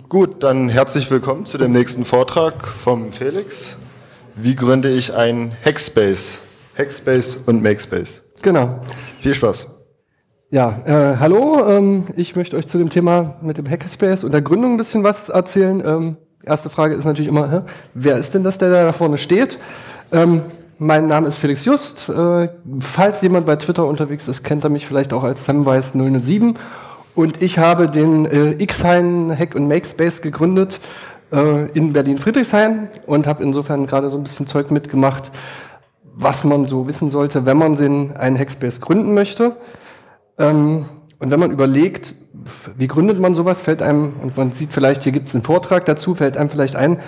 Gut, dann herzlich willkommen zu dem nächsten Vortrag vom Felix. Wie gründe ich ein Hackspace? Hackspace und Makespace. Genau. Viel Spaß. Ja, hallo, ich möchte euch zu dem Thema mit dem Hackerspace und der Gründung ein bisschen was erzählen. Erste Frage ist natürlich immer, wer ist denn das, der da vorne steht? Mein Name ist Felix Just. Falls jemand bei Twitter unterwegs ist, kennt er mich vielleicht auch als Samwise007. Und ich habe den Xhain Hack und Makespace gegründet in Berlin-Friedrichshain und habe insofern gerade so ein bisschen Zeug mitgemacht, was man so wissen sollte, wenn man einen Hackspace gründen möchte. Und wenn man überlegt, wie gründet man sowas, fällt einem, und man sieht vielleicht, hier gibt es einen Vortrag dazu, fällt einem vielleicht ein,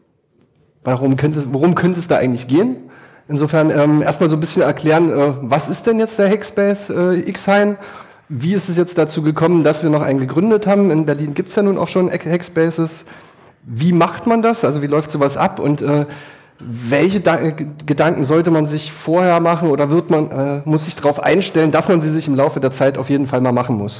worum könnte es da eigentlich gehen? Insofern erstmal so ein bisschen erklären, was ist denn jetzt der Hackspace Xhain? Wie ist es jetzt dazu gekommen, dass wir noch einen gegründet haben? In Berlin gibt es ja nun auch schon Hackspaces. Wie macht man das? Also wie läuft sowas ab? Und welche Gedanken sollte man sich vorher machen oder muss sich darauf einstellen, dass man sie sich im Laufe der Zeit auf jeden Fall mal machen muss?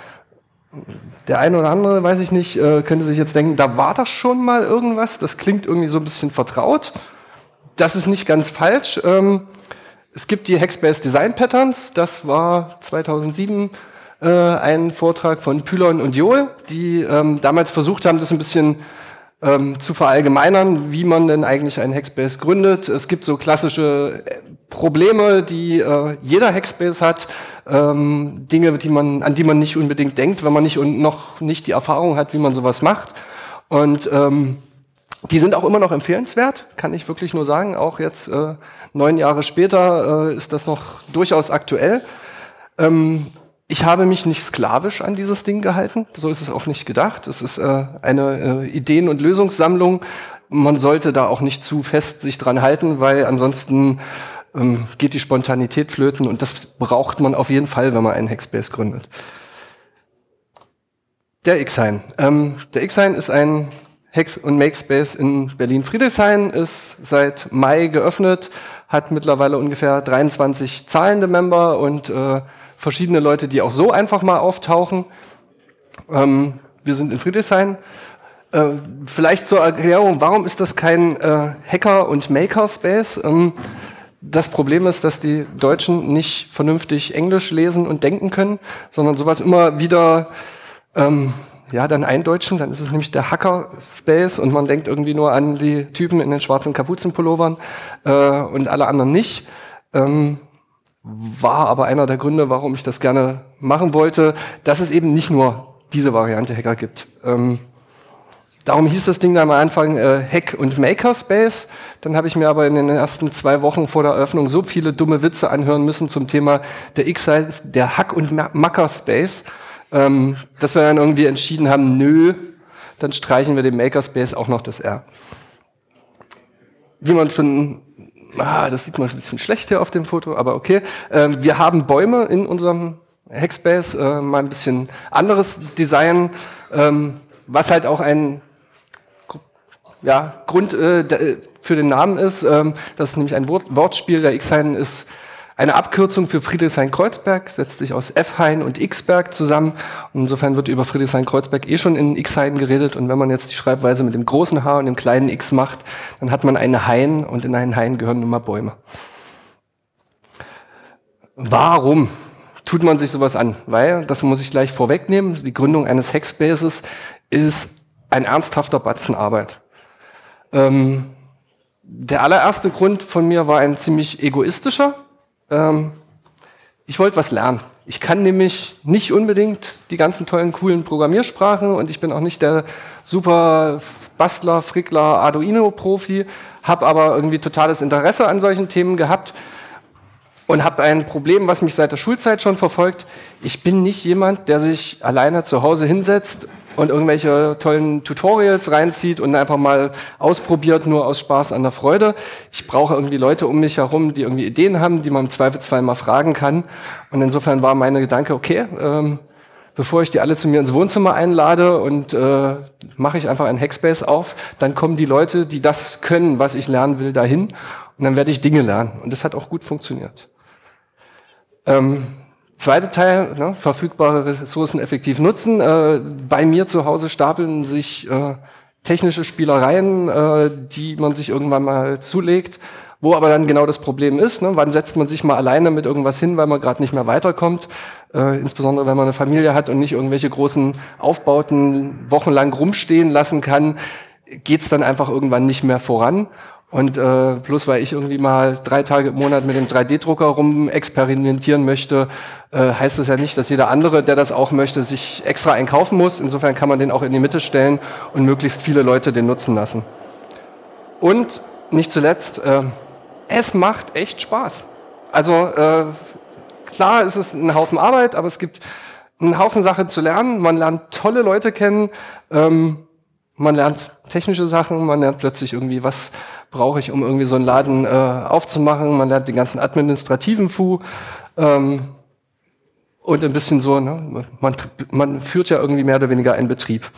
Der eine oder andere, weiß ich nicht, könnte sich jetzt denken, da war doch schon mal irgendwas. Das klingt irgendwie so ein bisschen vertraut. Das ist nicht ganz falsch. Es gibt die Hackspace Design Patterns, das war 2007 ein Vortrag von Pylon und Joel, die damals versucht haben, das ein bisschen zu verallgemeinern, wie man denn eigentlich einen Hackspace gründet. Es gibt so klassische Probleme, die jeder Hackspace hat, Dinge, an die man nicht unbedingt denkt, wenn man noch nicht die Erfahrung hat, wie man sowas macht. Und die sind auch immer noch empfehlenswert, kann ich wirklich nur sagen. Auch jetzt 9 Jahre später ist das noch durchaus aktuell. Ich habe mich nicht sklavisch an dieses Ding gehalten, so ist es auch nicht gedacht. Es ist eine Ideen- und Lösungssammlung. Man sollte da auch nicht zu fest sich dran halten, weil ansonsten geht die Spontanität flöten und das braucht man auf jeden Fall, wenn man einen Hackspace gründet. Der Xhain. Der Xhain ist ein Hacks- und Makespace in Berlin-Friedrichshain, ist seit Mai geöffnet, hat mittlerweile ungefähr 23 zahlende Member und verschiedene Leute, die auch so einfach mal auftauchen. Wir sind in Friedrichshain. Vielleicht zur Erklärung, warum ist das kein Hacker- und Makerspace? Das Problem ist, dass die Deutschen nicht vernünftig Englisch lesen und denken können, sondern sowas immer wieder dann eindeutschen, dann ist es nämlich der Hacker-Space und man denkt irgendwie nur an die Typen in den schwarzen Kapuzenpullovern und alle anderen nicht. War aber einer der Gründe, warum ich das gerne machen wollte, dass es eben nicht nur diese Variante Hacker gibt. Darum hieß das Ding dann am Anfang Hack- und Makerspace. Dann habe ich mir aber in den ersten 2 Wochen vor der Eröffnung so viele dumme Witze anhören müssen zum Thema der Xhain, der Hack- und Makerspace, dass wir dann irgendwie entschieden haben, nö, dann streichen wir dem Makerspace auch noch das R. Wie man schon, das sieht man ein bisschen schlecht hier auf dem Foto, aber okay. Wir haben Bäume in unserem Hackspace, mal ein bisschen anderes Design, was halt auch ein Grund für den Namen ist. Das ist nämlich ein Wortspiel. Der Xhain ist eine Abkürzung für Friedrichshain-Kreuzberg, setzt sich aus F-Hain und X-Berg zusammen. Und insofern wird über Friedrichshain-Kreuzberg schon in Xhain geredet. Und wenn man jetzt die Schreibweise mit dem großen H und dem kleinen X macht, dann hat man einen Hain und in einen Hain gehören nun mal Bäume. Warum tut man sich sowas an? Weil, das muss ich gleich vorwegnehmen, die Gründung eines Hackspaces ist ein ernsthafter Batzen Arbeit. Der allererste Grund von mir war ein ziemlich egoistischer. Ich wollte was lernen. Ich kann nämlich nicht unbedingt die ganzen tollen, coolen Programmiersprachen und ich bin auch nicht der super Bastler, Frickler, Arduino-Profi, habe aber irgendwie totales Interesse an solchen Themen gehabt und habe ein Problem, was mich seit der Schulzeit schon verfolgt. Ich bin nicht jemand, der sich alleine zu Hause hinsetzt und irgendwelche tollen Tutorials reinzieht und einfach mal ausprobiert, nur aus Spaß an der Freude. Ich brauche irgendwie Leute um mich herum, die irgendwie Ideen haben, die man im Zweifelsfall mal fragen kann. Und insofern war meine Gedanke, okay, bevor ich die alle zu mir ins Wohnzimmer einlade und mache ich einfach einen Hackspace auf, dann kommen die Leute, die das können, was ich lernen will, dahin und dann werde ich Dinge lernen. Und das hat auch gut funktioniert. Zweiter Teil, ne, verfügbare Ressourcen effektiv nutzen. Bei mir zu Hause stapeln sich technische Spielereien, die man sich irgendwann mal zulegt, wo aber dann genau das Problem ist. Ne? Wann setzt man sich mal alleine mit irgendwas hin, weil man gerade nicht mehr weiterkommt? Insbesondere wenn man eine Familie hat und nicht irgendwelche großen Aufbauten wochenlang rumstehen lassen kann, geht's dann einfach irgendwann nicht mehr voran. Und bloß weil ich irgendwie mal 3 Tage im Monat mit dem 3D-Drucker rum experimentieren möchte, heißt das ja nicht, dass jeder andere, der das auch möchte, sich extra einkaufen muss. Insofern kann man den auch in die Mitte stellen und möglichst viele Leute den nutzen lassen. Und nicht zuletzt, es macht echt Spaß. Also klar ist es ein Haufen Arbeit, aber es gibt einen Haufen Sachen zu lernen. Man lernt tolle Leute kennen, man lernt technische Sachen, man lernt plötzlich irgendwie, was brauche ich, um irgendwie so einen Laden aufzumachen. Man lernt den ganzen administrativen Fu und ein bisschen so, ne? Man führt ja irgendwie mehr oder weniger einen Betrieb.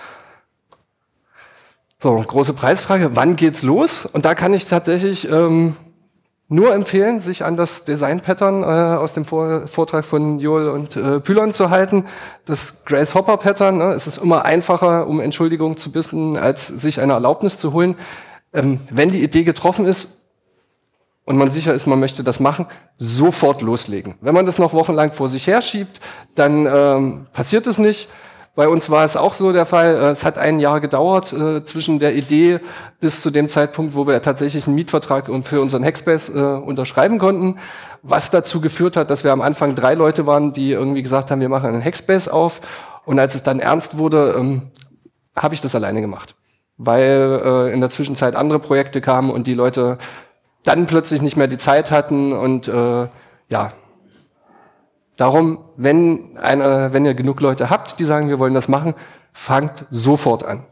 So, große Preisfrage, wann geht's los? Und da kann ich tatsächlich nur empfehlen, sich an das Design-Pattern aus dem Vortrag von Joel und Pylon zu halten. Das Grace-Hopper-Pattern, ne? Es ist immer einfacher, um Entschuldigung zu bitten, als sich eine Erlaubnis zu holen. Wenn die Idee getroffen ist und man sicher ist, man möchte das machen, sofort loslegen. Wenn man das noch wochenlang vor sich her schiebt, dann passiert es nicht. Bei uns war es auch so der Fall. Es hat 1 Jahr gedauert zwischen der Idee bis zu dem Zeitpunkt, wo wir tatsächlich einen Mietvertrag für unseren Hackspace unterschreiben konnten. Was dazu geführt hat, dass wir am Anfang 3 Leute waren, die irgendwie gesagt haben, wir machen einen Hackspace auf. Und als es dann ernst wurde, habe ich das alleine gemacht. Weil in der Zwischenzeit andere Projekte kamen und die Leute dann plötzlich nicht mehr die Zeit hatten. Und ja, darum, wenn ihr genug Leute habt, die sagen, wir wollen das machen, fangt sofort an.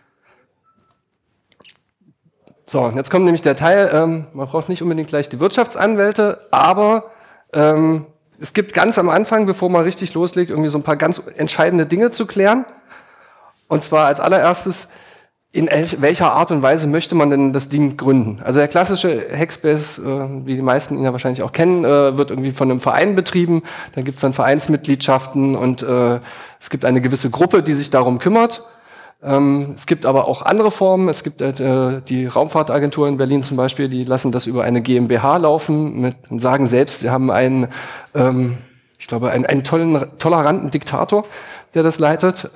So, und jetzt kommt nämlich der Teil, man braucht nicht unbedingt gleich die Wirtschaftsanwälte, aber es gibt ganz am Anfang, bevor man richtig loslegt, irgendwie so ein paar ganz entscheidende Dinge zu klären. Und zwar als allererstes, in welcher Art und Weise möchte man denn das Ding gründen? Also der klassische Hackspace, wie die meisten ihn ja wahrscheinlich auch kennen, wird irgendwie von einem Verein betrieben. Dann gibt es dann Vereinsmitgliedschaften und es gibt eine gewisse Gruppe, die sich darum kümmert. Es gibt aber auch andere Formen. Es gibt die Raumfahrtagentur in Berlin zum Beispiel, die lassen das über eine GmbH laufen und sagen selbst, sie haben einen, ich glaube, einen toleranten Diktator, der das leitet.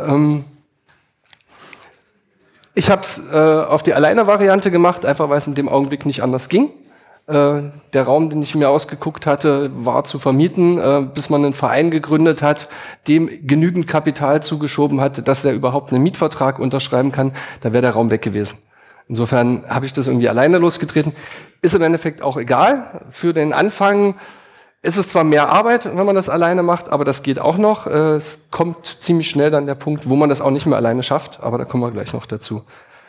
Ich habe es auf die Alleine-Variante gemacht, einfach weil es in dem Augenblick nicht anders ging. Der Raum, den ich mir ausgeguckt hatte, war zu vermieten, bis man einen Verein gegründet hat, dem genügend Kapital zugeschoben hat, dass er überhaupt einen Mietvertrag unterschreiben kann. Da wäre der Raum weg gewesen. Insofern habe ich das irgendwie alleine losgetreten. Ist im Endeffekt auch egal. Für den Anfang ist es zwar mehr Arbeit, wenn man das alleine macht, aber das geht auch noch. Es kommt ziemlich schnell dann der Punkt, wo man das auch nicht mehr alleine schafft, aber da kommen wir gleich noch dazu.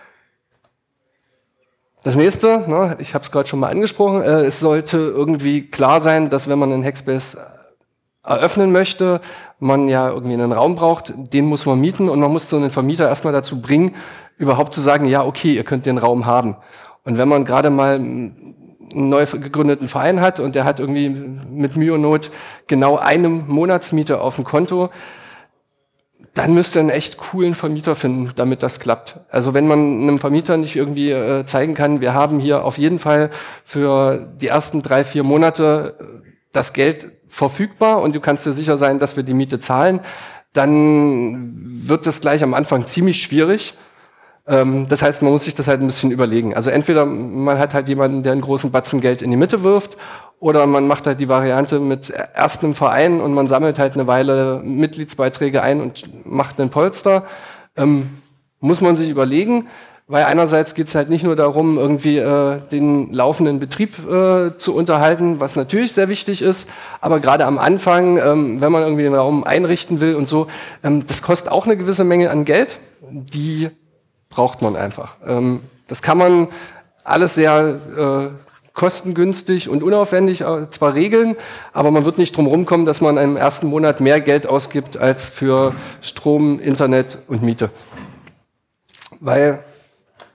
Das nächste, ne, ich habe es gerade schon mal angesprochen, es sollte irgendwie klar sein, dass wenn man einen Hackspace eröffnen möchte, man ja irgendwie einen Raum braucht, den muss man mieten und man muss so einen Vermieter erstmal dazu bringen, überhaupt zu sagen, ja okay, ihr könnt den Raum haben. Und wenn man gerade mal einen neu gegründeten Verein hat und der hat irgendwie mit Mühe und Not genau eine Monatsmiete auf dem Konto, dann müsst ihr einen echt coolen Vermieter finden, damit das klappt. Also wenn man einem Vermieter nicht irgendwie zeigen kann, wir haben hier auf jeden Fall für die ersten 3-4 Monate das Geld verfügbar und du kannst dir sicher sein, dass wir die Miete zahlen, dann wird das gleich am Anfang ziemlich schwierig. Das heißt, man muss sich das halt ein bisschen überlegen. Also entweder man hat halt jemanden, der einen großen Batzen Geld in die Mitte wirft, oder man macht halt die Variante mit erst einem Verein und man sammelt halt eine Weile Mitgliedsbeiträge ein und macht einen Polster. Muss man sich überlegen, weil einerseits geht es halt nicht nur darum, irgendwie den laufenden Betrieb zu unterhalten, was natürlich sehr wichtig ist, aber gerade am Anfang, wenn man irgendwie den Raum einrichten will und so, das kostet auch eine gewisse Menge an Geld, die braucht man einfach. Das kann man alles sehr kostengünstig und unaufwendig zwar regeln, aber man wird nicht drum rumkommen, dass man im ersten Monat mehr Geld ausgibt als für Strom, Internet und Miete. Weil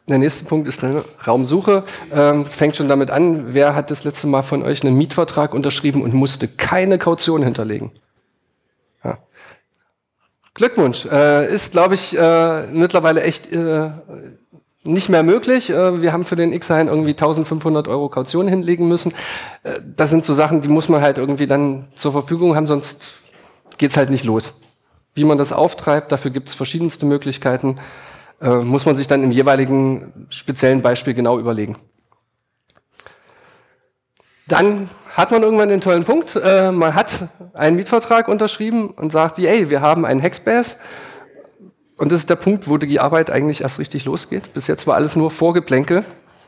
Der nächste Punkt ist eine Raumsuche. Fängt schon damit an, wer hat das letzte Mal von euch einen Mietvertrag unterschrieben und musste keine Kaution hinterlegen? Ja. Glückwunsch. Ist, glaube ich, mittlerweile echt nicht mehr möglich. Wir haben für den X-Hein irgendwie 1.500 € Kaution hinlegen müssen. Das sind so Sachen, die muss man halt irgendwie dann zur Verfügung haben, sonst geht's halt nicht los. Wie man das auftreibt, dafür gibt es verschiedenste Möglichkeiten. Muss man sich dann im jeweiligen speziellen Beispiel genau überlegen. Dann hat man irgendwann den tollen Punkt, man hat einen Mietvertrag unterschrieben und sagt, ey, wir haben einen Hackspace. Und das ist der Punkt, wo die Arbeit eigentlich erst richtig losgeht. Bis jetzt war alles nur Vorgeplänkel.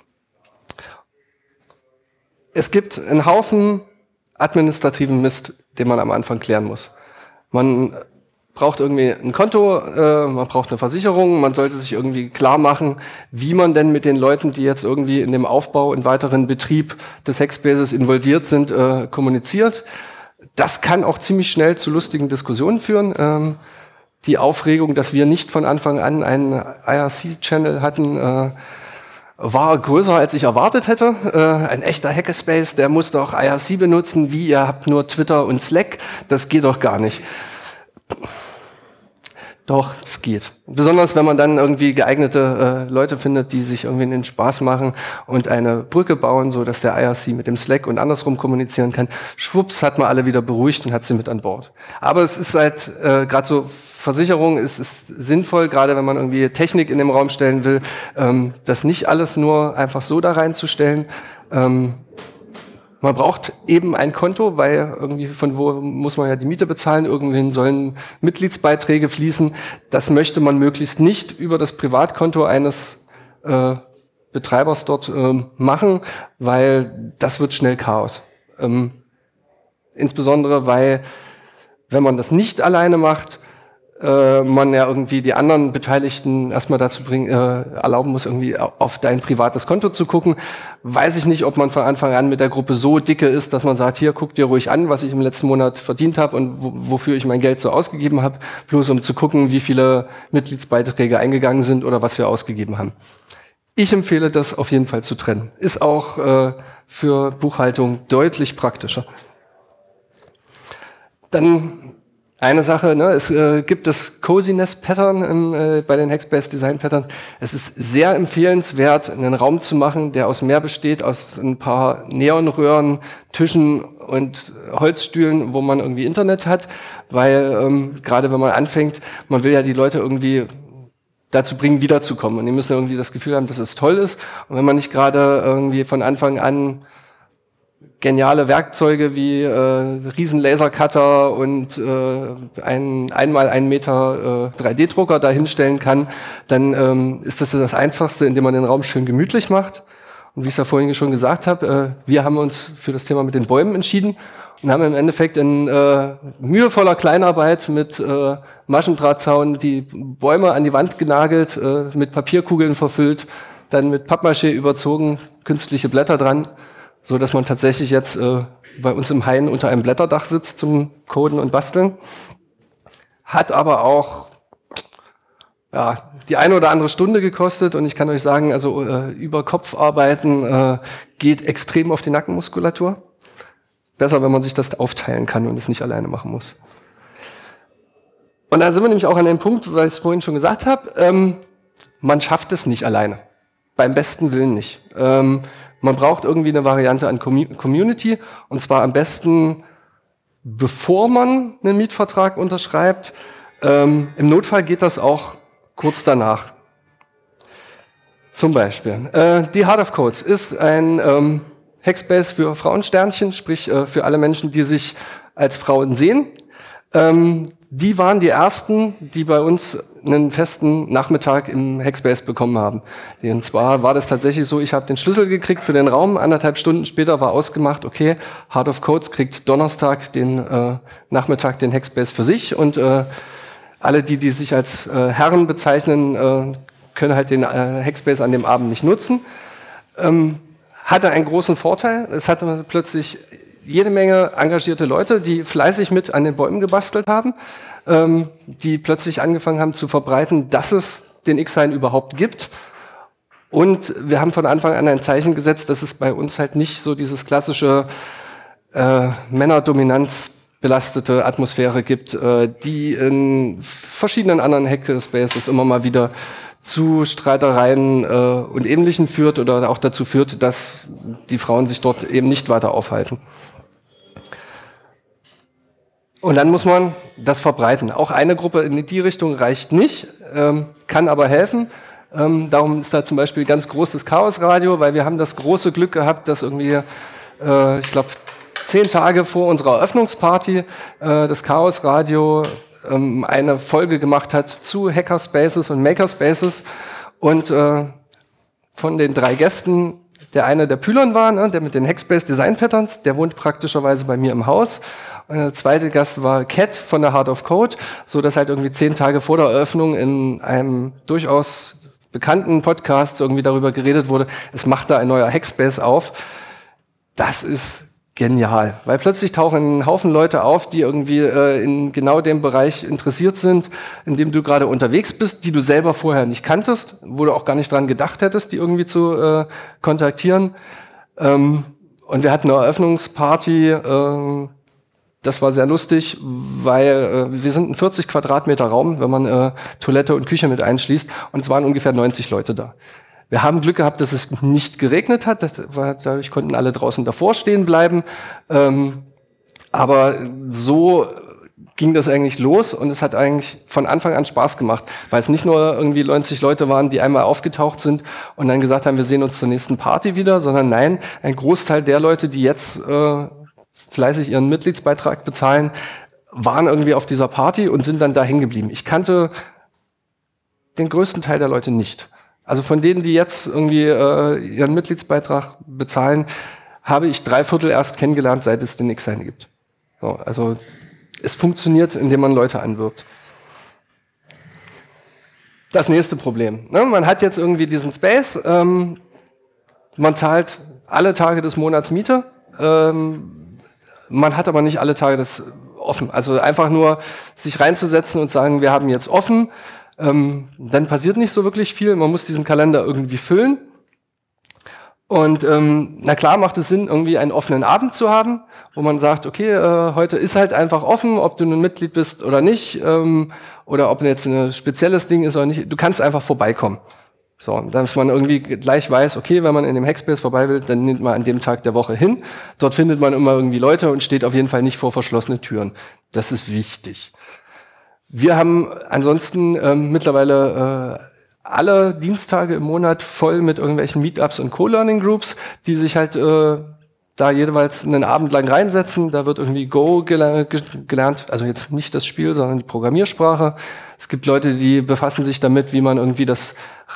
Es gibt einen Haufen administrativen Mist, den man am Anfang klären muss. Man braucht irgendwie ein Konto, man braucht eine Versicherung, man sollte sich irgendwie klar machen, wie man denn mit den Leuten, die jetzt irgendwie in dem Aufbau und weiteren Betrieb des Hackspaces involviert sind, kommuniziert. Das kann auch ziemlich schnell zu lustigen Diskussionen führen. Die Aufregung, dass wir nicht von Anfang an einen IRC-Channel hatten, war größer, als ich erwartet hätte. Ein echter Hackerspace, der muss doch IRC benutzen. Wie, ihr habt nur Twitter und Slack? Das geht doch gar nicht. Doch, das geht. Besonders, wenn man dann irgendwie geeignete Leute findet, die sich irgendwie den Spaß machen und eine Brücke bauen, so dass der IRC mit dem Slack und andersrum kommunizieren kann. Schwupps, hat man alle wieder beruhigt und hat sie mit an Bord. Aber es ist halt, gerade so Versicherung, es ist sinnvoll, gerade wenn man irgendwie Technik in den Raum stellen will, das nicht alles nur einfach so da reinzustellen. Man braucht eben ein Konto, weil irgendwie von wo muss man ja die Miete bezahlen, irgendwohin sollen Mitgliedsbeiträge fließen. Das möchte man möglichst nicht über das Privatkonto eines Betreibers dort machen, weil das wird schnell Chaos. Insbesondere, weil wenn man das nicht alleine macht, man ja irgendwie die anderen Beteiligten erstmal dazu erlauben muss, irgendwie auf dein privates Konto zu gucken. Weiß ich nicht, ob man von Anfang an mit der Gruppe so dicke ist, dass man sagt, hier, guck dir ruhig an, was ich im letzten Monat verdient habe und wofür ich mein Geld so ausgegeben habe, bloß um zu gucken, wie viele Mitgliedsbeiträge eingegangen sind oder was wir ausgegeben haben. Ich empfehle das auf jeden Fall zu trennen. Ist auch für Buchhaltung deutlich praktischer. Dann eine Sache, ne, es gibt das Coziness-Pattern bei den Hackspace Design Patterns. Es ist sehr empfehlenswert, einen Raum zu machen, der aus mehr besteht, aus ein paar Neonröhren, Tischen und Holzstühlen, wo man irgendwie Internet hat, weil gerade wenn man anfängt, man will ja die Leute irgendwie dazu bringen, wiederzukommen. Und die müssen irgendwie das Gefühl haben, dass es toll ist. Und wenn man nicht gerade irgendwie von Anfang an geniale Werkzeuge wie riesen Lasercutter und einmal 1 Meter 3D-Drucker dahinstellen kann, dann ist das Einfachste, indem man den Raum schön gemütlich macht. Und wie ich es ja vorhin schon gesagt habe, wir haben uns für das Thema mit den Bäumen entschieden und haben im Endeffekt in mühevoller Kleinarbeit mit Maschendrahtzaun die Bäume an die Wand genagelt, mit Papierkugeln verfüllt, dann mit Pappmaché überzogen, künstliche Blätter dran, so dass man tatsächlich jetzt bei uns im Hain unter einem Blätterdach sitzt zum Coden und Basteln. Hat aber auch die eine oder andere Stunde gekostet und ich kann euch sagen, also über Kopfarbeiten geht extrem auf die Nackenmuskulatur. Besser, wenn man sich das aufteilen kann und es nicht alleine machen muss. Und dann sind wir nämlich auch an dem Punkt, weil ich es vorhin schon gesagt habe, man schafft es nicht alleine. Beim besten Willen nicht. Man braucht irgendwie eine Variante an Community und zwar am besten, bevor man einen Mietvertrag unterschreibt. Im Notfall geht das auch kurz danach. Zum Beispiel. Die Heart of Codes ist ein Hackspace für Frauensternchen, sprich für alle Menschen, die sich als Frauen sehen. Die waren die ersten, die bei uns einen festen Nachmittag im Hackspace bekommen haben. Und zwar war das tatsächlich so, ich habe den Schlüssel gekriegt für den Raum, 1,5 Stunden später war ausgemacht, okay, Heart of Codes kriegt Donnerstag den Nachmittag den Hackspace für sich und alle, die sich als Herren bezeichnen, können halt den Hackspace an dem Abend nicht nutzen. Hatte einen großen Vorteil, es hatte plötzlich jede Menge engagierte Leute, die fleißig mit an den Bäumen gebastelt haben, die plötzlich angefangen haben zu verbreiten, dass es den X-Hein überhaupt gibt. Und wir haben von Anfang an ein Zeichen gesetzt, dass es bei uns halt nicht so dieses klassische Männerdominanz belastete Atmosphäre gibt, die in verschiedenen anderen Hackerspaces immer mal wieder zu Streitereien und Ähnlichem führt oder auch dazu führt, dass die Frauen sich dort eben nicht weiter aufhalten. Und dann muss man das verbreiten. Auch eine Gruppe in die Richtung reicht nicht, kann aber helfen. Darum ist da zum Beispiel ganz großes Chaosradio, weil wir haben das große Glück gehabt, dass irgendwie, ich glaube, 10 Tage vor unserer Eröffnungsparty das Chaosradio eine Folge gemacht hat zu Hackerspaces und Makerspaces. Und von den 3 Gästen, der eine der Pylon war, ne, der mit den Hackspace Design Patterns, der wohnt praktischerweise bei mir im Haus. Und der zweite Gast war Cat von der Heart of Code, so dass halt irgendwie 10 Tage vor der Eröffnung in einem durchaus bekannten Podcast irgendwie darüber geredet wurde, es macht da ein neuer Hackspace auf. Das ist genial, weil plötzlich tauchen ein Haufen Leute auf, die irgendwie in genau dem Bereich interessiert sind, in dem du gerade unterwegs bist, die du selber vorher nicht kanntest, wo du auch gar nicht dran gedacht hättest, die irgendwie zu kontaktieren. Und wir hatten eine Eröffnungsparty, das war sehr lustig, weil wir sind ein 40 Quadratmeter Raum, wenn man Toilette und Küche mit einschließt, und es waren ungefähr 90 Leute da. Wir haben Glück gehabt, dass es nicht geregnet hat. Dadurch konnten alle draußen davor stehen bleiben. Aber so ging das eigentlich los und es hat eigentlich von Anfang an Spaß gemacht, weil es nicht nur irgendwie 90 Leute waren, die einmal aufgetaucht sind und dann gesagt haben, wir sehen uns zur nächsten Party wieder, sondern nein, ein Großteil der Leute, die jetzt fleißig ihren Mitgliedsbeitrag bezahlen, waren irgendwie auf dieser Party und sind dann da hängen geblieben. Ich kannte den größten Teil der Leute nicht. Also von denen, die jetzt irgendwie ihren Mitgliedsbeitrag bezahlen, habe ich 3/4 erst kennengelernt, seit es den X-Sign gibt. So, also es funktioniert, indem man Leute anwirbt. Das nächste Problem. Ne? Man hat jetzt irgendwie diesen Space, man zahlt alle Tage des Monats Miete, man hat aber nicht alle Tage das offen. Also einfach nur sich reinzusetzen und sagen, wir haben jetzt offen, dann passiert nicht so wirklich viel. Man muss diesen Kalender irgendwie füllen. Und na klar macht es Sinn, irgendwie einen offenen Abend zu haben, wo man sagt, okay, heute ist halt einfach offen, ob du ein Mitglied bist oder nicht, oder ob jetzt ein spezielles Ding ist oder nicht. Du kannst einfach vorbeikommen. So, dass man irgendwie gleich weiß, okay, wenn man in dem Hackspace vorbei will, dann nimmt man an dem Tag der Woche hin. Dort findet man immer irgendwie Leute und steht auf jeden Fall nicht vor verschlossene Türen. Das ist wichtig. Wir haben ansonsten mittlerweile alle Dienstage im Monat voll mit irgendwelchen Meetups und Co-Learning-Groups, die sich halt da jeweils einen Abend lang reinsetzen. Da wird irgendwie Go gelernt, also jetzt nicht das Spiel, sondern die Programmiersprache. Es gibt Leute, die befassen sich damit, wie man irgendwie das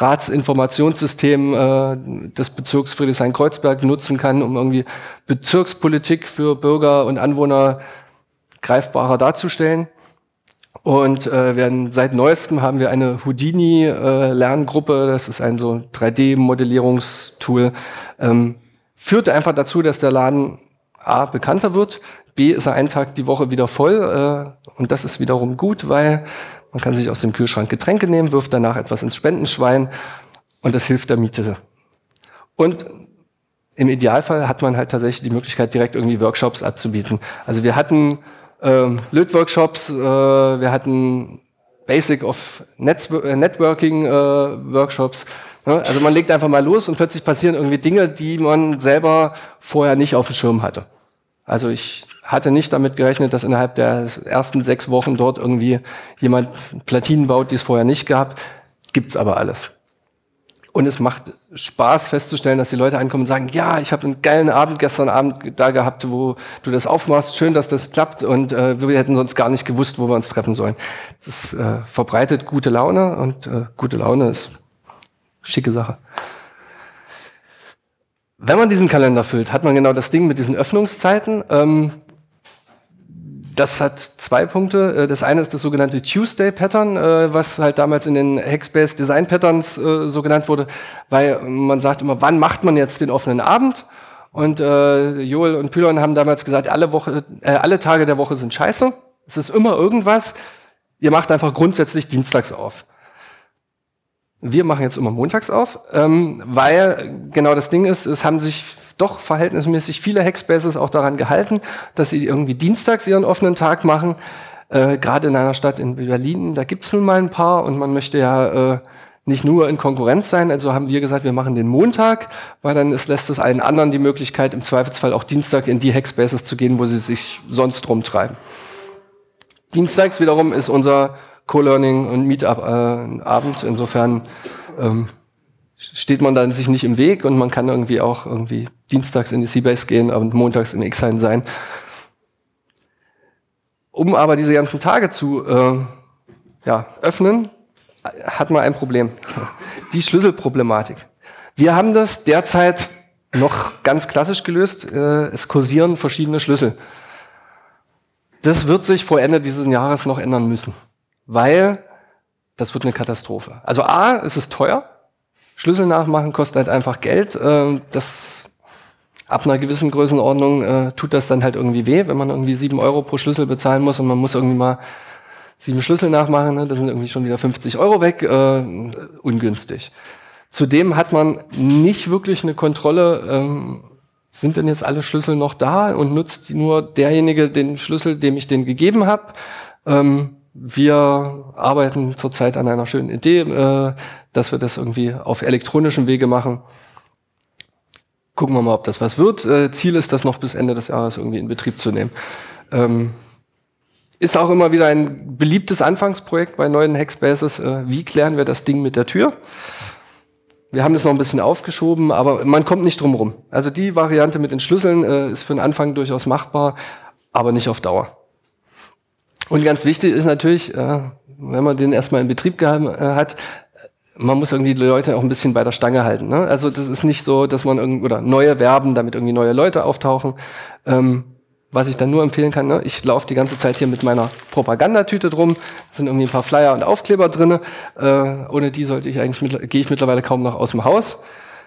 Ratsinformationssystem des Bezirks Friedrichshain-Kreuzberg nutzen kann, um irgendwie Bezirkspolitik für Bürger und Anwohner greifbarer darzustellen. Und seit Neuestem haben wir eine Houdini-Lerngruppe, das ist ein so 3D-Modellierungstool, führt einfach dazu, dass der Laden A, bekannter wird, B, ist er einen Tag die Woche wieder voll, und das ist wiederum gut, weil man kann sich aus dem Kühlschrank Getränke nehmen, wirft danach etwas ins Spendenschwein und das hilft der Miete. Und im Idealfall hat man halt tatsächlich die Möglichkeit, direkt irgendwie Workshops anzubieten. Also wir hatten Lötworkshops, wir hatten Basic of Networking Workshops. Ne? Also man legt einfach mal los und plötzlich passieren irgendwie Dinge, die man selber vorher nicht auf dem Schirm hatte. Also ich hatte nicht damit gerechnet, dass innerhalb der ersten 6 Wochen dort irgendwie jemand Platinen baut, die es vorher nicht gab. Gibt's aber alles. Und es macht Spaß festzustellen, dass die Leute ankommen und sagen, ja, ich habe einen geilen Abend gestern Abend da gehabt, wo du das aufmachst. Schön, dass das klappt und wir hätten sonst gar nicht gewusst, wo wir uns treffen sollen. Das verbreitet gute Laune und gute Laune ist eine schicke Sache. Wenn man diesen Kalender füllt, hat man genau das Ding mit diesen Öffnungszeiten. Das hat 2 Punkte. Das eine ist das sogenannte Tuesday-Pattern, was halt damals in den Hackspace Design Patterns so genannt wurde, weil man sagt immer, wann macht man jetzt den offenen Abend? Und Joel und Pylon haben damals gesagt, alle Tage der Woche sind scheiße. Es ist immer irgendwas. Ihr macht einfach grundsätzlich dienstags auf. Wir machen jetzt immer montags auf, weil genau das Ding ist, es haben sich doch verhältnismäßig viele Hackspaces auch daran gehalten, dass sie irgendwie dienstags ihren offenen Tag machen. Gerade in einer Stadt in Berlin, da gibt's nun mal ein paar und man möchte ja nicht nur in Konkurrenz sein. Also haben wir gesagt, wir machen den Montag, weil dann lässt es allen anderen die Möglichkeit, im Zweifelsfall auch Dienstag in die Hackspaces zu gehen, wo sie sich sonst rumtreiben. Dienstags wiederum ist unser Co-Learning und Meetup-Abend. Insofern steht man dann sich nicht im Weg und man kann irgendwie auch dienstags in die Seabase gehen und montags in Xine sein. Um aber diese ganzen Tage zu öffnen, hat man ein Problem. Die Schlüsselproblematik. Wir haben das derzeit noch ganz klassisch gelöst. Es kursieren verschiedene Schlüssel. Das wird sich vor Ende dieses Jahres noch ändern müssen. Weil das wird eine Katastrophe. Also A, es ist teuer. Schlüssel nachmachen kostet halt einfach Geld. Das ab einer gewissen Größenordnung tut das dann halt irgendwie weh, wenn man irgendwie 7 Euro pro Schlüssel bezahlen muss und man muss irgendwie mal 7 Schlüssel nachmachen, ne? Da sind irgendwie schon wieder 50 Euro weg. Ungünstig. Zudem hat man nicht wirklich eine Kontrolle, sind denn jetzt alle Schlüssel noch da und nutzt nur derjenige den Schlüssel, dem ich den gegeben habe. Wir arbeiten zurzeit an einer schönen Idee, dass wir das irgendwie auf elektronischem Wege machen. Gucken wir mal, ob das was wird. Ziel ist, das noch bis Ende des Jahres irgendwie in Betrieb zu nehmen. Ist auch immer wieder ein beliebtes Anfangsprojekt bei neuen Hackspaces. Wie klären wir das Ding mit der Tür? Wir haben das noch ein bisschen aufgeschoben, aber man kommt nicht drum rum. Also die Variante mit den Schlüsseln ist für den Anfang durchaus machbar, aber nicht auf Dauer. Und ganz wichtig ist natürlich, wenn man den erstmal in Betrieb hat, man muss irgendwie die Leute auch ein bisschen bei der Stange halten. Ne? Also das ist nicht so, dass man oder neue werben, damit irgendwie neue Leute auftauchen. Was ich dann nur empfehlen kann, ne? Ich laufe die ganze Zeit hier mit meiner Propagandatüte drum. Da sind irgendwie ein paar Flyer und Aufkleber drinne. Ohne die gehe ich mittlerweile kaum noch aus dem Haus.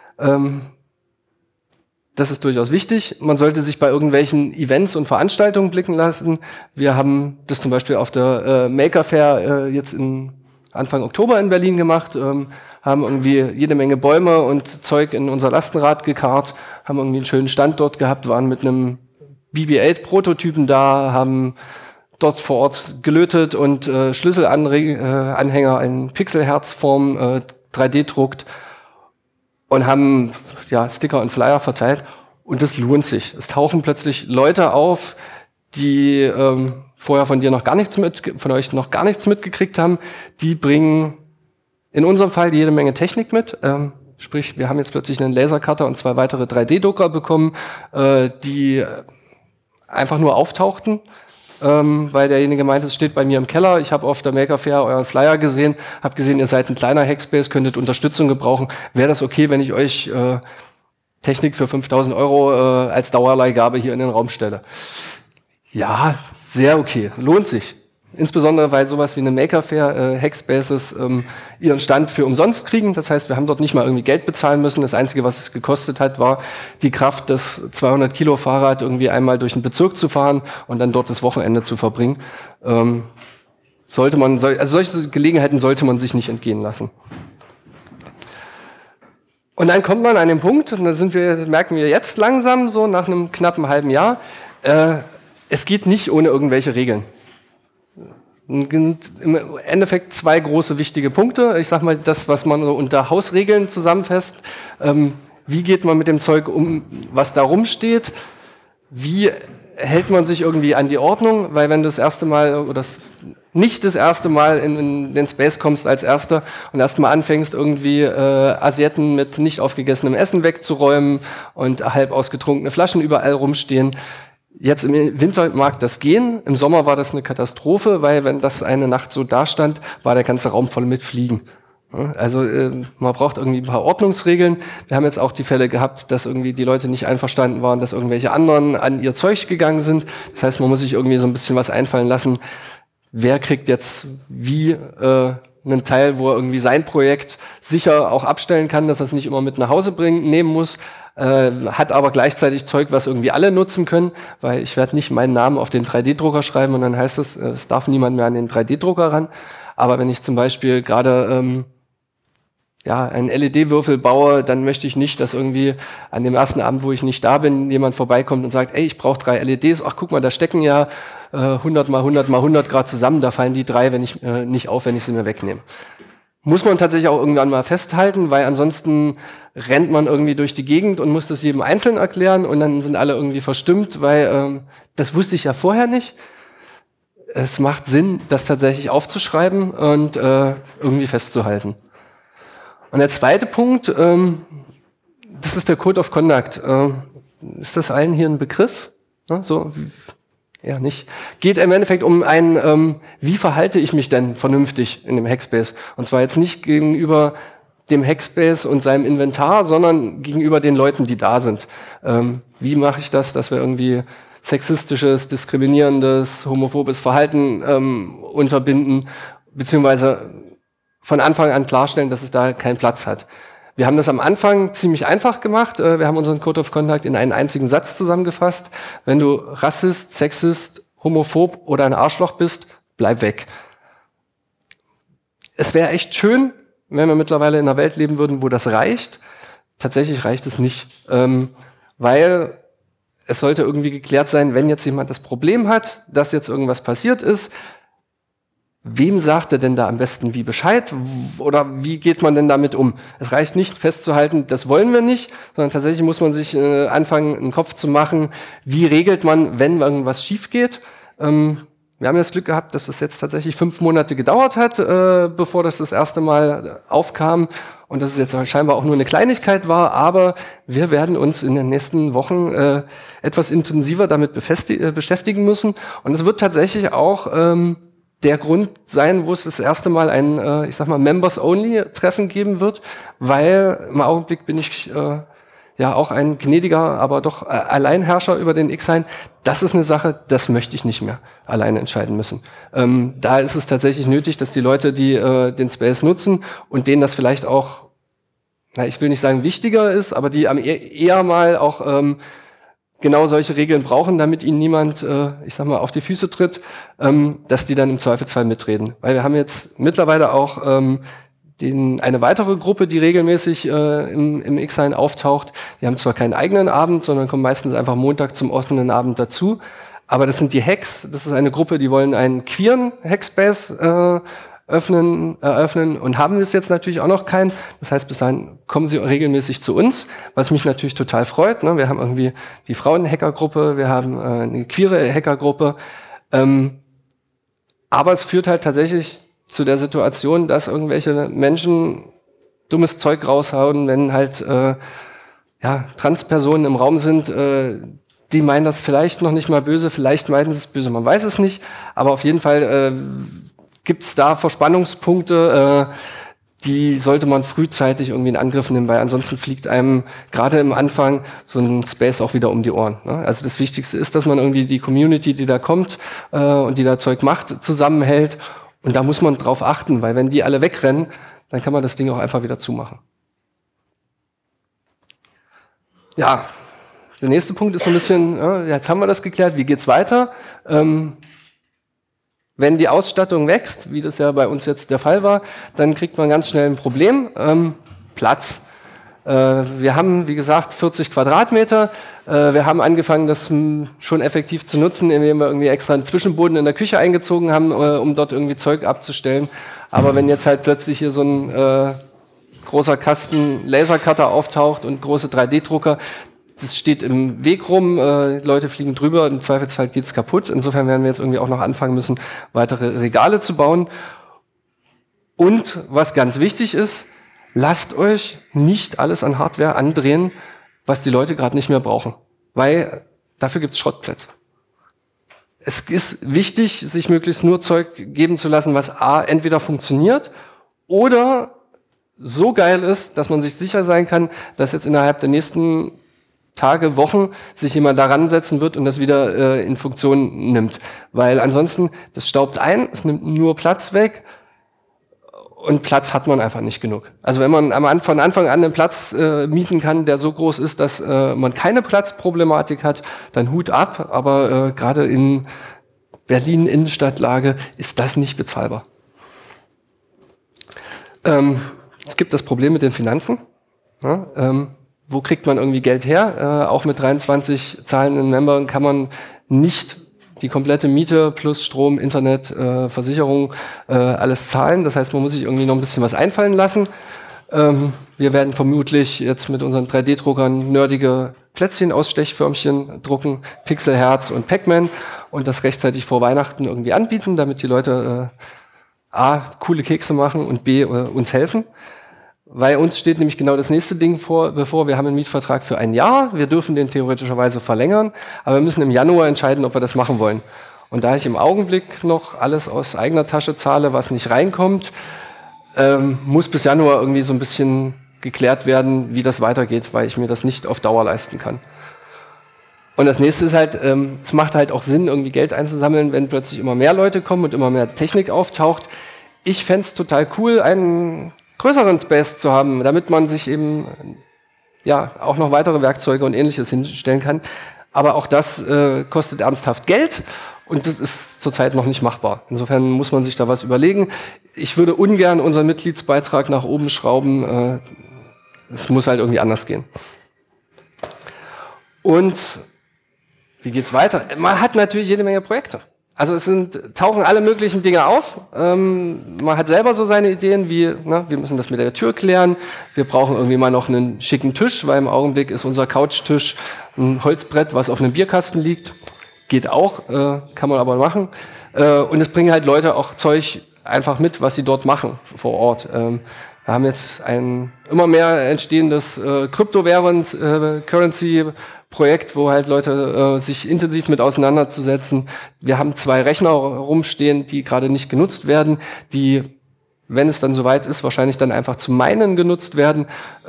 Das ist durchaus wichtig. Man sollte sich bei irgendwelchen Events und Veranstaltungen blicken lassen. Wir haben das zum Beispiel auf der Maker Fair jetzt Anfang Oktober in Berlin gemacht, haben irgendwie jede Menge Bäume und Zeug in unser Lastenrad gekarrt, haben irgendwie einen schönen Stand dort gehabt, waren mit einem BB-8-Prototypen da, haben dort vor Ort gelötet und Schlüsselanhänger in Pixelherzform 3D-druckt und haben Sticker und Flyer verteilt. Und das lohnt sich. Es tauchen plötzlich Leute auf, die vorher von euch noch gar nichts mitgekriegt haben. Die bringen in unserem Fall jede Menge Technik mit. Sprich, wir haben jetzt plötzlich einen Lasercutter und 2 weitere 3D-Drucker bekommen, die einfach nur auftauchten, weil derjenige meinte, es steht bei mir im Keller. Ich habe auf der Maker Fair euren Flyer gesehen, habe gesehen, ihr seid ein kleiner Hackspace, könntet Unterstützung gebrauchen. Wäre das okay, wenn ich euch Technik für 5.000 Euro als Dauerleihgabe hier in den Raum stelle? Ja, sehr okay, lohnt sich. Insbesondere, weil sowas wie eine Maker Fair Hackspaces ihren Stand für umsonst kriegen. Das heißt, wir haben dort nicht mal irgendwie Geld bezahlen müssen. Das Einzige, was es gekostet hat, war die Kraft, das 200 Kilo Fahrrad irgendwie einmal durch den Bezirk zu fahren und dann dort das Wochenende zu verbringen. Solche Gelegenheiten sollte man sich nicht entgehen lassen. Und dann kommt man an den Punkt, und da merken wir jetzt langsam, so nach einem knappen halben Jahr, es geht nicht ohne irgendwelche Regeln. Im Endeffekt 2 große wichtige Punkte. Ich sag mal, das, was man so unter Hausregeln zusammenfasst. Wie geht man mit dem Zeug um, was da rumsteht? Wie hält man sich irgendwie an die Ordnung? Weil wenn du das erste Mal oder nicht das erste Mal in den Space kommst als Erster und erstmal anfängst, irgendwie Assietten mit nicht aufgegessenem Essen wegzuräumen und halb ausgetrunkene Flaschen überall rumstehen. Jetzt im Winter mag das gehen, im Sommer war das eine Katastrophe, weil wenn das eine Nacht so dastand, war der ganze Raum voll mit Fliegen. Also man braucht irgendwie ein paar Ordnungsregeln. Wir haben jetzt auch die Fälle gehabt, dass irgendwie die Leute nicht einverstanden waren, dass irgendwelche anderen an ihr Zeug gegangen sind. Das heißt, man muss sich irgendwie so ein bisschen was einfallen lassen. Wer kriegt jetzt wie einen Teil, wo er irgendwie sein Projekt sicher auch abstellen kann, dass er es nicht immer mit nach Hause nehmen muss. Hat aber gleichzeitig Zeug, was irgendwie alle nutzen können, weil ich werde nicht meinen Namen auf den 3D-Drucker schreiben und dann heißt es darf niemand mehr an den 3D-Drucker ran. Aber wenn ich zum Beispiel gerade einen LED-Würfel baue, dann möchte ich nicht, dass irgendwie an dem ersten Abend, wo ich nicht da bin, jemand vorbeikommt und sagt, ey, ich brauche 3 LEDs. Ach, guck mal, da stecken ja 100 mal 100 mal 100 Grad zusammen. Da fallen die 3 nicht auf, wenn ich sie mir wegnehme. Muss man tatsächlich auch irgendwann mal festhalten, weil ansonsten rennt man irgendwie durch die Gegend und muss das jedem einzeln erklären und dann sind alle irgendwie verstimmt, weil das wusste ich ja vorher nicht. Es macht Sinn, das tatsächlich aufzuschreiben und irgendwie festzuhalten. Und der zweite Punkt, das ist der Code of Conduct. Ist das allen hier ein Begriff? So, ja, nicht. Geht im Endeffekt um wie verhalte ich mich denn vernünftig in dem Hackspace? Und zwar jetzt nicht gegenüber dem Hackspace und seinem Inventar, sondern gegenüber den Leuten, die da sind. Wie mache ich das, dass wir irgendwie sexistisches, diskriminierendes, homophobes Verhalten unterbinden, beziehungsweise von Anfang an klarstellen, dass es da keinen Platz hat. Wir haben das am Anfang ziemlich einfach gemacht. Wir haben unseren Code of Conduct in einen einzigen Satz zusammengefasst. Wenn du Rassist, Sexist, homophob oder ein Arschloch bist, bleib weg. Es wäre echt schön, wenn wir mittlerweile in einer Welt leben würden, wo das reicht. Tatsächlich reicht es nicht, weil es sollte irgendwie geklärt sein, wenn jetzt jemand das Problem hat, dass jetzt irgendwas passiert ist, wem sagt er denn da am besten wie Bescheid oder wie geht man denn damit um? Es reicht nicht festzuhalten, das wollen wir nicht, sondern tatsächlich muss man sich anfangen, einen Kopf zu machen, wie regelt man, wenn irgendwas schief geht. Wir haben das Glück gehabt, dass es jetzt tatsächlich 5 Monate gedauert hat, bevor das erste Mal aufkam und dass es jetzt scheinbar auch nur eine Kleinigkeit war, aber wir werden uns in den nächsten Wochen etwas intensiver damit beschäftigen müssen und es wird tatsächlich auch der Grund sein, wo es das erste Mal ein, ich sag mal, Members-Only-Treffen geben wird, weil im Augenblick bin ich ja auch ein gnädiger, aber doch Alleinherrscher über den X-Hain. Das ist eine Sache, das möchte ich nicht mehr alleine entscheiden müssen. Da ist es tatsächlich nötig, dass die Leute, die den Space nutzen und denen das vielleicht auch, ich will nicht sagen wichtiger ist, aber die eher mal auch genau solche Regeln brauchen, damit ihnen niemand, ich sag mal, auf die Füße tritt, dass die dann im Zweifelsfall mitreden. Weil wir haben jetzt mittlerweile auch eine weitere Gruppe, die regelmäßig im X-Hain auftaucht. Die haben zwar keinen eigenen Abend, sondern kommen meistens einfach Montag zum offenen Abend dazu. Aber das sind die Hacks. Das ist eine Gruppe, die wollen einen queeren Hackspace eröffnen und haben bis jetzt natürlich auch noch keinen. Das heißt, bis dahin kommen sie regelmäßig zu uns, was mich natürlich total freut. Ne? Wir haben irgendwie die Frauen-Hackergruppe, wir haben eine queere Hackergruppe. Aber es führt halt tatsächlich zu der Situation, dass irgendwelche Menschen dummes Zeug raushauen, wenn halt Transpersonen im Raum sind, die meinen das vielleicht noch nicht mal böse, vielleicht meinen sie es böse, man weiß es nicht. Aber auf jeden Fall gibt es da Verspannungspunkte, die sollte man frühzeitig irgendwie in Angriff nehmen, weil ansonsten fliegt einem gerade im Anfang so ein Space auch wieder um die Ohren. Ne? Also das Wichtigste ist, dass man irgendwie die Community, die da kommt und die da Zeug macht, zusammenhält. Und da muss man drauf achten, weil wenn die alle wegrennen, dann kann man das Ding auch einfach wieder zumachen. Ja, der nächste Punkt ist so ein bisschen, jetzt haben wir das geklärt, wie geht's weiter? Wenn die Ausstattung wächst, wie das ja bei uns jetzt der Fall war, dann kriegt man ganz schnell ein Problem. Platz. Wir haben, wie gesagt, 40 Quadratmeter. Wir haben angefangen, das schon effektiv zu nutzen, indem wir irgendwie extra einen Zwischenboden in der Küche eingezogen haben, um dort irgendwie Zeug abzustellen. Aber wenn jetzt halt plötzlich hier so ein großer Kasten Lasercutter auftaucht und große 3D-Drucker, das steht im Weg rum, Leute fliegen drüber, im Zweifelsfall geht's kaputt. Insofern werden wir jetzt irgendwie auch noch anfangen müssen, weitere Regale zu bauen. Und was ganz wichtig ist, lasst euch nicht alles an Hardware andrehen, was die Leute gerade nicht mehr brauchen. Weil dafür gibt's Schrottplätze. Es ist wichtig, sich möglichst nur Zeug geben zu lassen, was A, entweder funktioniert oder so geil ist, dass man sich sicher sein kann, dass jetzt innerhalb der nächsten Tage, Wochen sich jemand daran setzen wird und das wieder in Funktion nimmt. Weil ansonsten, das staubt ein, es nimmt nur Platz weg und Platz hat man einfach nicht genug. Also wenn man von Anfang an einen Platz mieten kann, der so groß ist, dass man keine Platzproblematik hat, dann Hut ab. Aber gerade in Berlin Innenstadtlage ist das nicht bezahlbar. Es gibt das Problem mit den Finanzen. Ja, wo kriegt man irgendwie Geld her? Auch mit 23 zahlenden Membern kann man nicht die komplette Miete plus Strom, Internet, Versicherung, alles zahlen. Das heißt, man muss sich irgendwie noch ein bisschen was einfallen lassen. Wir werden vermutlich jetzt mit unseren 3D-Druckern nerdige Plätzchen-Ausstechförmchen drucken, Pixelherz und Pac-Man und das rechtzeitig vor Weihnachten irgendwie anbieten, damit die Leute A, coole Kekse machen und B, uns helfen. Weil uns steht nämlich genau das nächste Ding bevor. Wir haben einen Mietvertrag für ein Jahr. Wir dürfen den theoretischerweise verlängern, aber wir müssen im Januar entscheiden, ob wir das machen wollen. Und da ich im Augenblick noch alles aus eigener Tasche zahle, was nicht reinkommt, muss bis Januar irgendwie so ein bisschen geklärt werden, wie das weitergeht, weil ich mir das nicht auf Dauer leisten kann. Und das nächste ist halt, es macht halt auch Sinn, irgendwie Geld einzusammeln, wenn plötzlich immer mehr Leute kommen und immer mehr Technik auftaucht. Ich fände es total cool, einen größeren Space zu haben, damit man sich eben ja auch noch weitere Werkzeuge und Ähnliches hinstellen kann. Aber auch das kostet ernsthaft Geld und das ist zurzeit noch nicht machbar. Insofern muss man sich da was überlegen. Ich würde ungern unseren Mitgliedsbeitrag nach oben schrauben. Es muss halt irgendwie anders gehen. Und wie geht's weiter? Man hat natürlich jede Menge Projekte. Also tauchen alle möglichen Dinge auf. Man hat selber so seine Ideen wie, wir müssen das mit der Tür klären. Wir brauchen irgendwie mal noch einen schicken Tisch, weil im Augenblick ist unser Couchtisch ein Holzbrett, was auf einem Bierkasten liegt. Geht auch, kann man aber machen. Und es bringen halt Leute auch Zeug einfach mit, was sie dort machen vor Ort. Wir haben jetzt ein immer mehr entstehendes Cryptowährend-Currency-Projekt, wo halt Leute sich intensiv mit auseinanderzusetzen. Wir haben 2 Rechner rumstehen, die gerade nicht genutzt werden, die, wenn es dann soweit ist, wahrscheinlich dann einfach zu Minen genutzt werden.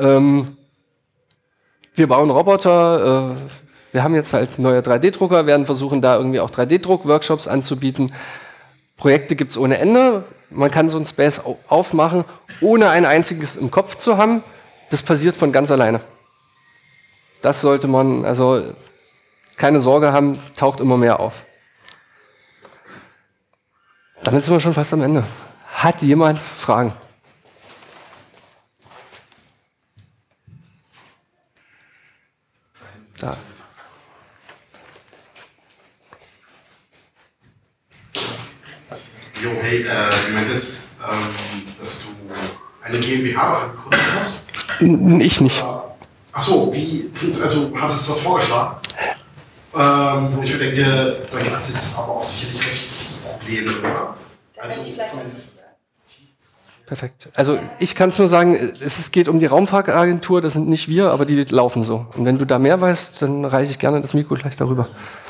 Wir bauen Roboter, wir haben jetzt halt neue 3D-Drucker, werden versuchen, da irgendwie auch 3D-Druck-Workshops anzubieten. Projekte gibt's ohne Ende. Man kann so ein Space aufmachen, ohne ein einziges im Kopf zu haben. Das passiert von ganz alleine. Das sollte man, also keine Sorge haben, taucht immer mehr auf. Damit sind wir schon fast am Ende. Hat jemand Fragen? Da. Jo, hey, du meintest, dass du eine GmbH dafür gegründet hast? Ich nicht. Achso, also hattest du das vorgeschlagen? Wo ich mir denke, da gibt es jetzt aber auch sicherlich Rechtsprobleme, oder? Also, Perfekt. Also ich kann es nur sagen, es geht um die Raumfahrtagentur, das sind nicht wir, aber die laufen so. Und wenn du da mehr weißt, dann reiche ich gerne das Mikro gleich darüber.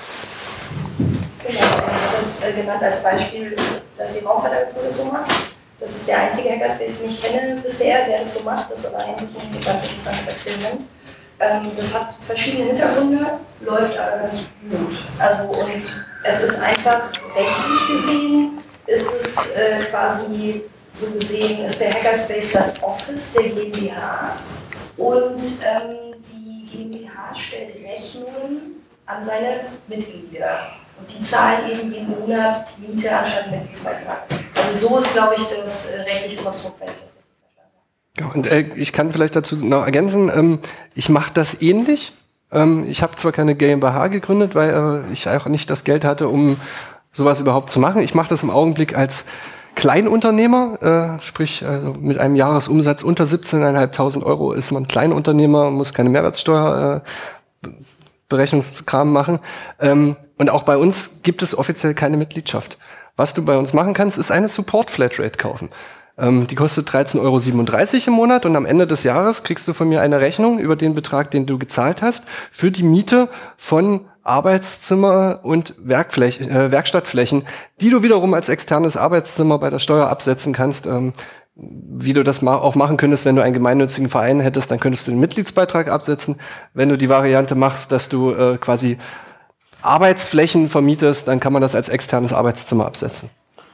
Genau, das genannt als Beispiel, dass die Raumfahrtagentur das so macht. Das ist der einzige Hackerspace, den ich kenne bisher, der das so macht. Das ist aber eigentlich ein ganz interessantes Experiment. Das hat verschiedene Hintergründe, läuft aber ganz gut. Also, und es ist einfach rechtlich gesehen, ist es quasi so gesehen, ist der Hackerspace das Office der GmbH und die GmbH stellt Rechnungen an seine Mitglieder. Und die zahlen eben jeden Monat Miete anstatt Mitgliedsbeitrag. Also so ist, glaube ich, das rechtliche Konstrukt, wenn ich das richtig verstanden habe. Und ich kann vielleicht dazu noch ergänzen, ich mache das ähnlich. Ich habe zwar keine GmbH gegründet, weil ich auch nicht das Geld hatte, um sowas überhaupt zu machen. Ich mache das im Augenblick als Kleinunternehmer, sprich also mit einem Jahresumsatz unter 17.500 Euro ist man Kleinunternehmer, muss keine Mehrwertsteuer Berechnungskram machen. Und auch bei uns gibt es offiziell keine Mitgliedschaft. Was du bei uns machen kannst, ist eine Support-Flatrate kaufen. Die kostet 13,37 Euro im Monat und am Ende des Jahres kriegst du von mir eine Rechnung über den Betrag, den du gezahlt hast, für die Miete von Arbeitszimmer und Werkstattflächen, die du wiederum als externes Arbeitszimmer bei der Steuer absetzen kannst. Wie du das auch machen könntest, wenn du einen gemeinnützigen Verein hättest, dann könntest du den Mitgliedsbeitrag absetzen. Wenn du die Variante machst, dass du quasi Arbeitsflächen vermietest, dann kann man das als externes Arbeitszimmer absetzen.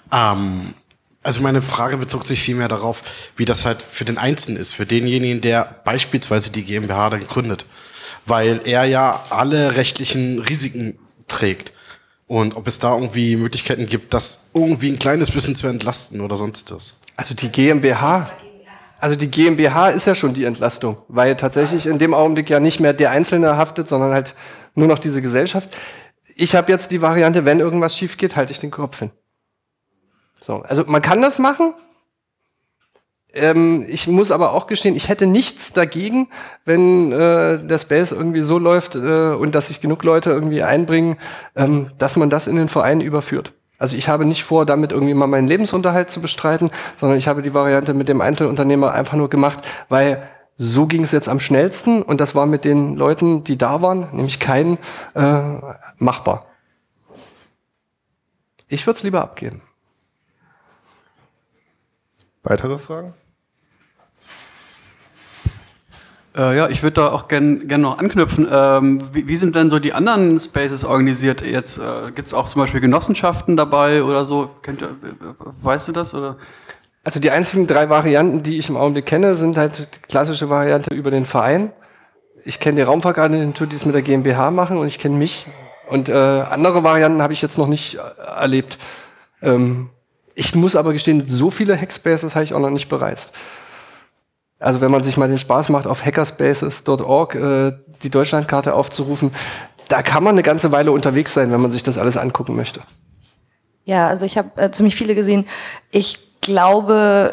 Also meine Frage bezog sich vielmehr darauf, wie das halt für den Einzelnen ist, für denjenigen, der beispielsweise die GmbH dann gründet. Weil er ja alle rechtlichen Risiken trägt. Und ob es da irgendwie Möglichkeiten gibt, das irgendwie ein kleines bisschen zu entlasten oder sonst was. Also die GmbH, Also die GmbH ist ja schon die Entlastung, weil tatsächlich in dem Augenblick ja nicht mehr der Einzelne haftet, sondern halt nur noch diese Gesellschaft. Ich habe jetzt die Variante, wenn irgendwas schief geht, halte ich den Kopf hin. So, also man kann das machen. Ich muss aber auch gestehen, ich hätte nichts dagegen, wenn der Space irgendwie so läuft und dass sich genug Leute irgendwie einbringen, dass man das in den Verein überführt. Also ich habe nicht vor, damit irgendwie mal meinen Lebensunterhalt zu bestreiten, sondern ich habe die Variante mit dem Einzelunternehmer einfach nur gemacht, weil so ging es jetzt am schnellsten und das war mit den Leuten, die da waren, nämlich kein machbar. Ich würde es lieber abgeben. Weitere Fragen? Ja, ich würde da auch gern noch anknüpfen. Wie sind denn so die anderen Spaces organisiert jetzt? Gibt es auch zum Beispiel Genossenschaften dabei oder so? Weißt du das? Oder? Also die einzigen 3 Varianten, die ich im Augenblick kenne, sind halt die klassische Variante über den Verein. Ich kenne die Raumfahrtagentur, die es mit der GmbH machen, und ich kenne mich. Und andere Varianten habe ich jetzt noch nicht erlebt. Ich muss aber gestehen, so viele Hackspaces habe ich auch noch nicht bereist. Also wenn man sich mal den Spaß macht, auf hackerspaces.org die Deutschlandkarte aufzurufen, da kann man eine ganze Weile unterwegs sein, wenn man sich das alles angucken möchte. Ja, also ich habe ziemlich viele gesehen. Ich glaube,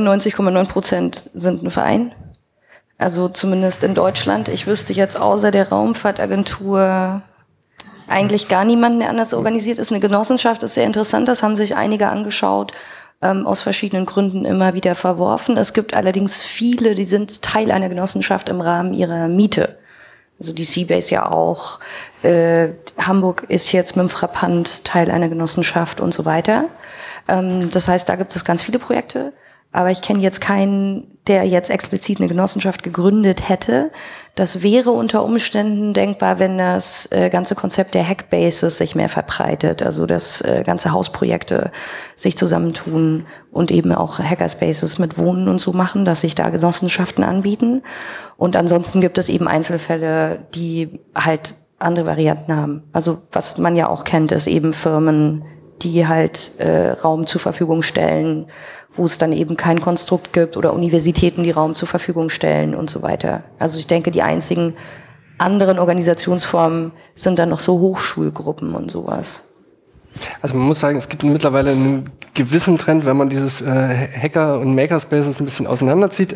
99,9% sind ein Verein. Also zumindest in Deutschland. Ich wüsste jetzt außer der Raumfahrtagentur eigentlich gar niemanden, der anders organisiert ist. Eine Genossenschaft ist sehr interessant, das haben sich einige angeschaut. Aus verschiedenen Gründen immer wieder verworfen. Es gibt allerdings viele, die sind Teil einer Genossenschaft im Rahmen ihrer Miete. Also die Seabase ja auch. Hamburg ist jetzt mit dem Frappant Teil einer Genossenschaft und so weiter. Das heißt, da gibt es ganz viele Projekte. Aber ich kenne jetzt keinen, der jetzt explizit eine Genossenschaft gegründet hätte. Das wäre unter Umständen denkbar, wenn das ganze Konzept der Hackbases sich mehr verbreitet. Also dass ganze Hausprojekte sich zusammentun und eben auch Hackerspaces mit Wohnen und so machen, dass sich da Genossenschaften anbieten. Und ansonsten gibt es eben Einzelfälle, die halt andere Varianten haben. Also was man ja auch kennt, ist eben Firmen, die halt Raum zur Verfügung stellen, wo es dann eben kein Konstrukt gibt, oder Universitäten, die Raum zur Verfügung stellen und so weiter. Also ich denke, die einzigen anderen Organisationsformen sind dann noch so Hochschulgruppen und sowas. Also man muss sagen, es gibt mittlerweile einen gewissen Trend, wenn man dieses Hacker- und Makerspaces ein bisschen auseinanderzieht.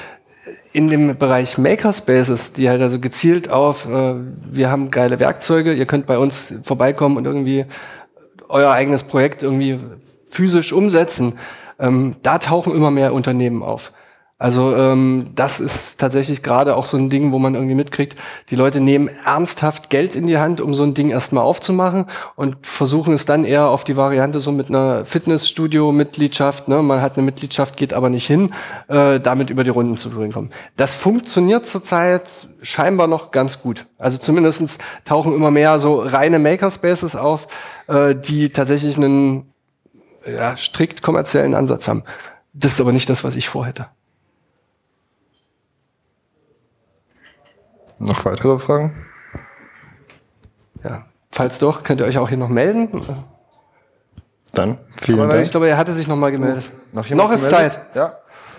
In dem Bereich Makerspaces, die halt also gezielt auf, wir haben geile Werkzeuge, ihr könnt bei uns vorbeikommen und irgendwie euer eigenes Projekt irgendwie physisch umsetzen, da tauchen immer mehr Unternehmen auf. Also das ist tatsächlich gerade auch so ein Ding, wo man irgendwie mitkriegt, die Leute nehmen ernsthaft Geld in die Hand, um so ein Ding erstmal aufzumachen, und versuchen es dann eher auf die Variante so mit einer Fitnessstudio-Mitgliedschaft, ne? Man hat eine Mitgliedschaft, geht aber nicht hin, damit über die Runden zu kommen. Das funktioniert zurzeit scheinbar noch ganz gut. Also zumindest tauchen immer mehr so reine Makerspaces auf, die tatsächlich einen strikt kommerziellen Ansatz haben. Das ist aber nicht das, was ich vorhätte. Noch weitere Fragen? Ja. Falls doch, könnt ihr euch auch hier noch melden. Dann vielen Aber Dank. ich glaube, er hatte sich noch mal gemeldet. Noch ist gemeldet? Zeit. Ja.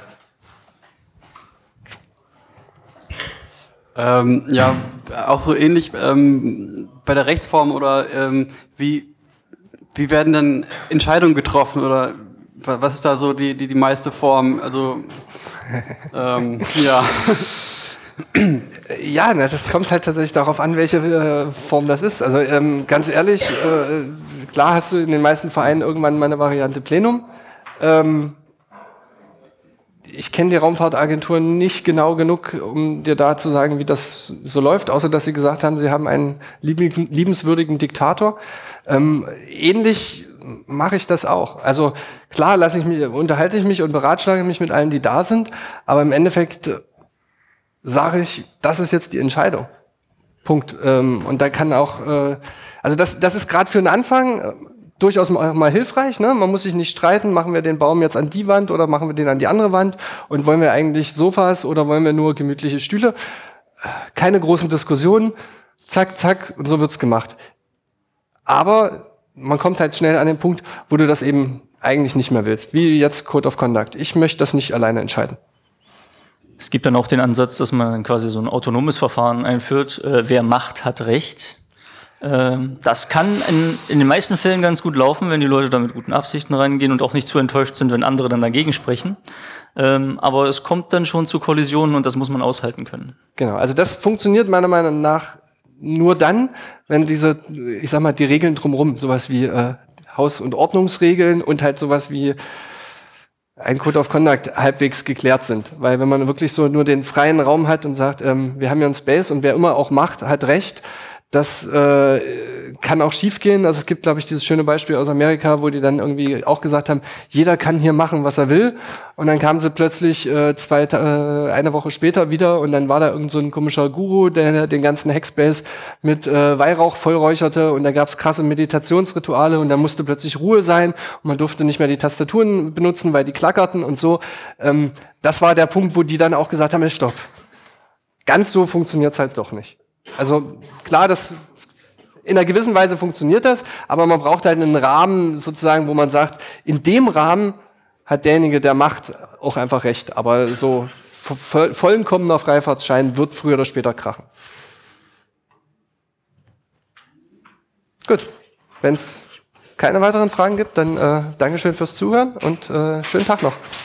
Ja, auch so ähnlich bei der Rechtsform, oder wie werden dann Entscheidungen getroffen, oder was ist da so die meiste Form? Also ja. Ja, das kommt halt tatsächlich darauf an, welche Form das ist. Also ganz ehrlich, klar hast du in den meisten Vereinen irgendwann mal eine Variante Plenum. Ich kenne die Raumfahrtagentur nicht genau genug, um dir da zu sagen, wie das so läuft, außer dass sie gesagt haben, sie haben einen liebenswürdigen Diktator. Ähnlich mache ich das auch. Also klar unterhalte ich mich und beratschlage mich mit allen, die da sind, aber im Endeffekt sage ich, das ist jetzt die Entscheidung. Punkt. Und da kann auch, also das ist gerade für einen Anfang durchaus mal hilfreich, ne? Man muss sich nicht streiten, machen wir den Baum jetzt an die Wand oder machen wir den an die andere Wand, und wollen wir eigentlich Sofas oder wollen wir nur gemütliche Stühle? Keine großen Diskussionen, zack, zack, und so wird's gemacht. Aber man kommt halt schnell an den Punkt, wo du das eben eigentlich nicht mehr willst. Wie jetzt Code of Conduct. Ich möchte das nicht alleine entscheiden. Es gibt dann auch den Ansatz, dass man quasi so ein autonomes Verfahren einführt. Wer Macht, hat Recht. Das kann in den meisten Fällen ganz gut laufen, wenn die Leute da mit guten Absichten reingehen und auch nicht zu enttäuscht sind, wenn andere dann dagegen sprechen. Aber es kommt dann schon zu Kollisionen und das muss man aushalten können. Genau, also das funktioniert meiner Meinung nach nur dann, wenn diese, ich sag mal, die Regeln drumherum, sowas wie Haus- und Ordnungsregeln und halt sowas wie ein Code of Conduct halbwegs geklärt sind. Weil wenn man wirklich so nur den freien Raum hat und sagt, wir haben hier einen Space und wer immer auch macht, hat Recht, das kann auch schiefgehen. Also es gibt, glaube ich, dieses schöne Beispiel aus Amerika, wo die dann irgendwie auch gesagt haben, jeder kann hier machen, was er will. Und dann kamen sie plötzlich eine Woche später wieder und dann war da irgend so ein komischer Guru, der den ganzen Hackspace mit Weihrauch vollräucherte und da gab es krasse Meditationsrituale und dann musste plötzlich Ruhe sein und man durfte nicht mehr die Tastaturen benutzen, weil die klackerten und so. Das war der Punkt, wo die dann auch gesagt haben, stopp. Ganz so funktioniert's halt doch nicht. Also klar, in einer gewissen Weise funktioniert das, aber man braucht halt einen Rahmen sozusagen, wo man sagt, in dem Rahmen hat derjenige, der macht, auch einfach recht. Aber so vollkommener Freifahrtschein wird früher oder später krachen. Gut, wenn es keine weiteren Fragen gibt, dann Dankeschön fürs Zuhören und schönen Tag noch.